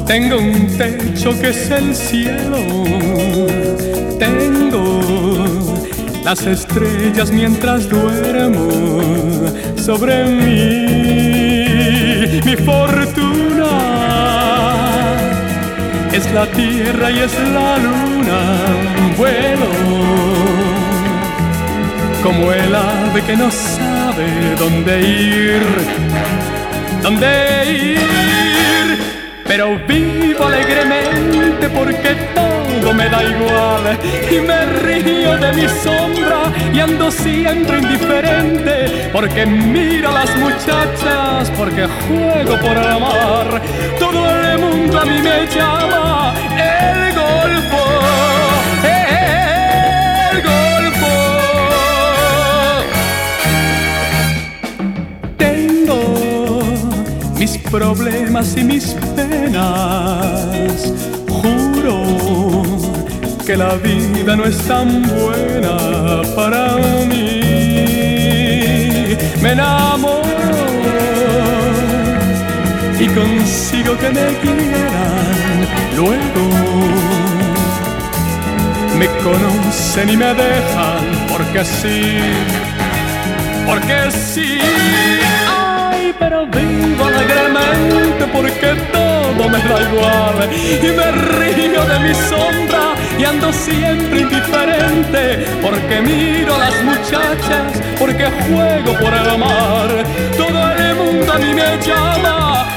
Tengo un techo que es el cielo, tengo las estrellas mientras duermo sobre mí. Mi fortuna es la tierra y es la luna. Vuelo como el ave que no sabe dónde ir, pero vivo alegremente porque todo me da igual y me río de mi sombra y ando siempre indiferente porque miro a las muchachas, porque juego por amar. Todo el mundo a mí me llama el Golfo, el Golfo. Tengo mis problemas y mis penas, juro que la vida no es tan buena para mí. Me enamoro y consigo que me quieran, luego me conocen y me dejan porque sí, porque sí. Pero vivo alegremente porque todo me da igual y me río de mi sombra y ando siempre indiferente porque miro a las muchachas, porque juego por el amar. Todo el mundo a mí me llama